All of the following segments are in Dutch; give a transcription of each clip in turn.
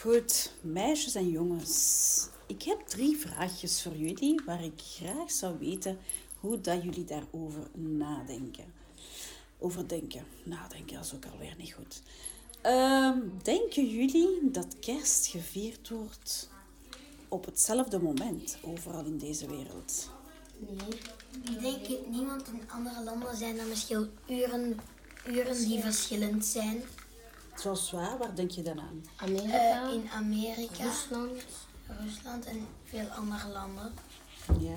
Goed, meisjes en jongens. Ik heb 3 vraagjes voor jullie waar ik graag zou weten hoe dat jullie daarover nadenken. Nadenken is ook alweer niet goed. Denken jullie dat kerst gevierd wordt op hetzelfde moment overal in deze wereld? Nee. Ik denk het niet, want in andere landen zijn er misschien uren die verschillend zijn. Zoals waar denk je dan aan? Amerika, In Amerika, Rusland. en veel andere landen. Ja?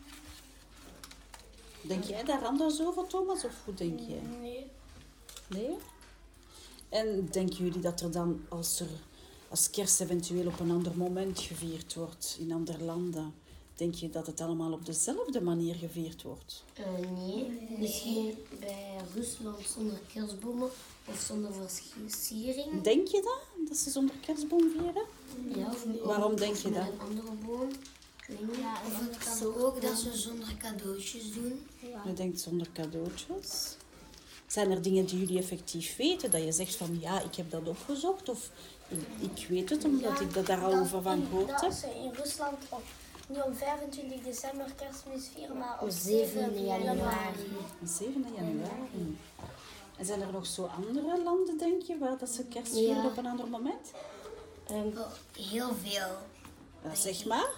Denk jij daar anders over, Thomas, of hoe denk jij? Nee? En denken jullie dat er dan, als kerst eventueel op een ander moment gevierd wordt in andere landen, denk je dat het allemaal op dezelfde manier gevierd wordt? Nee, misschien bij Rusland zonder kerstbomen of zonder versiering. Denk je dat ze zonder kerstboom vieren? Ja, of Waarom denk je met dat? een andere boom. Ik weet niet. Ja, of het kan ook dat ze zonder cadeautjes doen. Je denkt zonder cadeautjes. Zijn er dingen die jullie effectief weten? Dat je zegt van ja, ik heb dat opgezocht of ik weet het omdat ik dat daar al over van gehoord heb? Dat ze in Rusland niet om 25 december kerstmis vieren, maar op 7 januari. 7 januari. En zijn er nog zo andere landen, denk je, waar dat ze kerst vieren Ja. op een ander moment? Heel veel. Ja, zeg maar.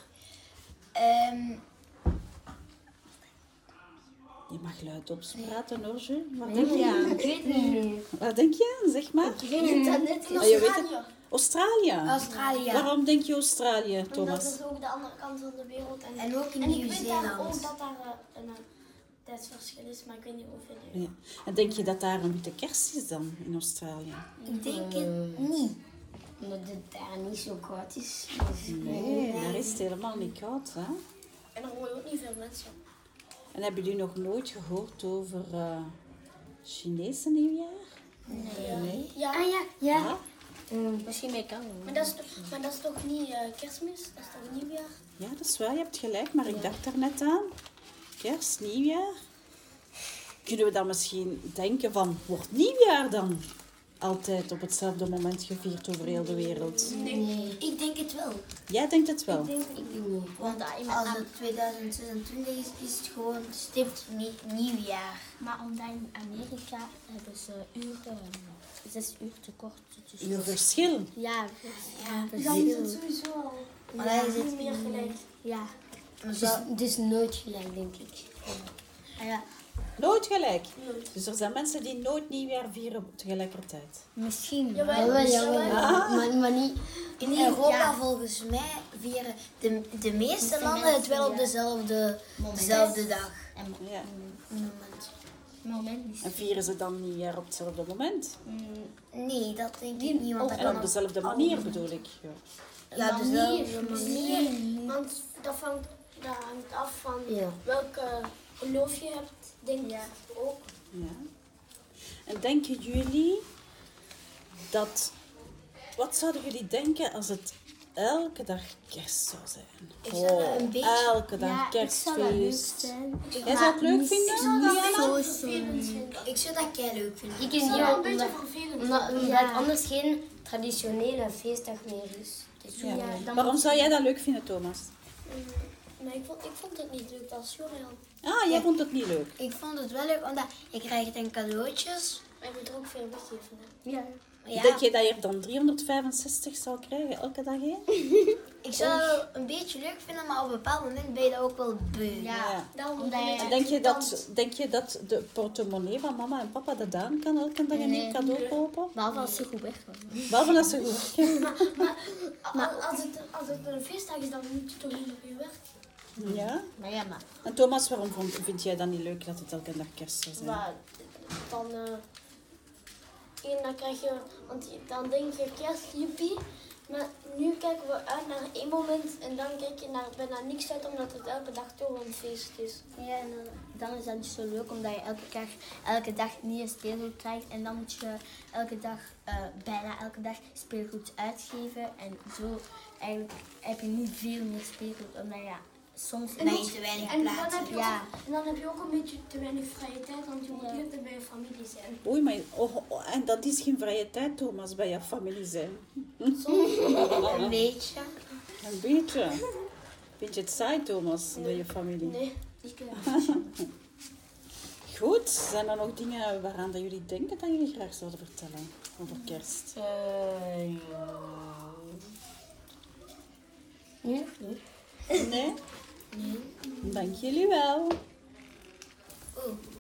Je mag luid oppraten hoor, Jules. Wat denk je? Ik weet het niet. Wat denk je? Zeg maar. internet in Ah, je weet het. Australië. Australië. Waarom denk je Australië, Dat Thomas? is ook de andere kant van de wereld. En ook in ik weet daar Nieuw-Zeeland. ook dat daar een tijdsverschil is, maar ik weet niet hoeveel. Ja. En denk je dat daar een witte kerst is dan in Australië? Ik denk het niet. Omdat het daar niet zo koud is. Nee, daar is het helemaal niet koud. Hè? En er wonen ook niet veel mensen. En hebben jullie nog nooit gehoord over Chinese nieuwjaar? Nee. Ja, Ja? Misschien bij kan. maar dat is toch niet kerstmis? Dat is toch nieuwjaar? Ja, dat is waar. Je hebt gelijk. Maar ik dacht daar net aan. Kerst, nieuwjaar. Kunnen we dan misschien denken van, wordt nieuwjaar dan altijd op hetzelfde moment gevierd over heel de wereld? Nee. Ik denk het wel. Jij denkt het wel? Want als het 2026 is het gewoon stipt nieuwjaar. Maar omdat in Amerika hebben ze 6 uur tekort. Dus Uurverschil. ja, Dan is het sowieso al Maar dan is niet het meer gelijk. ja. Maar Het is nooit gelijk, denk ik. ja. Nooit gelijk. Dus er zijn mensen die nooit nieuwjaar vieren tegelijkertijd. Misschien. Jawel. Maar niet. In Europa volgens mij vieren de meeste landen het wel op dezelfde dag. Ja. Moment niet. En vieren ze dan nieuwjaar op hetzelfde moment? Nee, dat denk ik niet. Want dat En op kan dezelfde manier bedoel ik. Ja. ja, dezelfde manier. Nee, want dat hangt af van welk geloof je hebt, denk ik ook. Ja. En denken jullie dat... Wat zouden jullie denken als het elke dag kerst zou zijn? Ik zou dat een beetje... Elke dag kerstfeest. Jij zou het Maar leuk vinden? Ik zou dat kei leuk vinden. Ik weet niet Een omdat, beetje vervelend. omdat het anders geen traditionele feestdag meer is. Dus Ja. Waarom zou jij dat leuk vinden, Thomas? Nee, ik vond het niet leuk als Jorian. Ah, jij vond het niet leuk. Ik vond het wel leuk, omdat ik krijg dan cadeautjes. Maar je moet er ook veel weggeven. Hè? ja. Ja, Denk je dat je er dan 365 zou krijgen, elke dag één? ik zou dat wel een beetje leuk vinden, maar op een bepaald moment ben je dat ook wel beu. Ja. Daarom Omdat je- En denk je dat de portemonnee van mama en papa dat aan kan elke dag een nieuw cadeau kopen? Behalve als ze goed wegkomen. Behalve als ze goed. Als het een feestdag is, dan moet je toch niet op je werk. Ja? Maar ja, maar. En Thomas, waarom vind jij dan niet leuk dat het elke dag kerst zou zijn? Maar dan, dan krijg je, want dan denk je kerst, jippie. Maar nu kijken we uit naar één moment en dan kijk je naar bijna niks uit omdat het elke dag toch een feest is. Ja, en dan is dat dus zo leuk omdat je elke dag nieuwe speelgoed krijgt. En dan moet je bijna elke dag speelgoed uitgeven. En zo eigenlijk heb je niet veel meer speelgoed. Omdat ja, soms Ben je te weinig En dan, plaats? heb je Ja. ook, en dan heb je ook een beetje te weinig vrije tijd, want je moet de hele tijd bij je familie zijn. Oei, maar en dat is geen vrije tijd, Thomas, bij je familie zijn. Een beetje. Een beetje. Vind je het saai, Thomas, bij je familie? Nee. Goed, zijn er nog dingen waaraan dat jullie denken dat jullie graag zouden vertellen over kerst? Nee. Nee? Dank jullie wel. Oh.